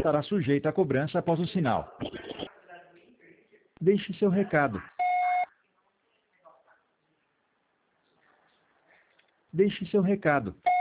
estará sujeita a cobrança após o sinal. Deixe seu recado. Deixe seu recado.